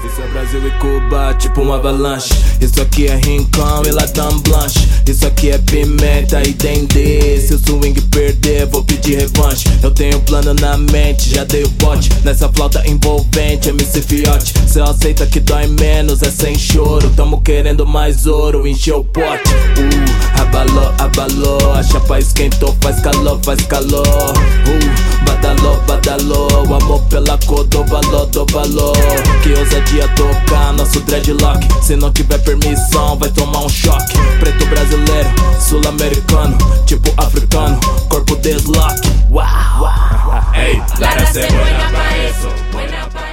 Isso é Brasil e Cuba, tipo uma avalanche. Isso aqui é Rincão e Latam Blanche. Isso aqui é pimenta e dendê. Se o swing perder, vou pedir revanche. Eu tenho plano na mente, já dei o bote nessa flauta envolvente, MC Fiote. Cê aceita que dói menos, é sem choro. Tamo querendo mais ouro, encheu o pote. Abalou, abalou, a chapa esquentou, faz calor, faz calor. Badalou, badalou, amor pela cor do valor. Que ousadia tocar nosso dreadlock. Se não tiver permissão, vai tomar um choque. Preto brasileiro, sul-americano, tipo africano, corpo desloque. Uau! Ey, la se buena pa' eso.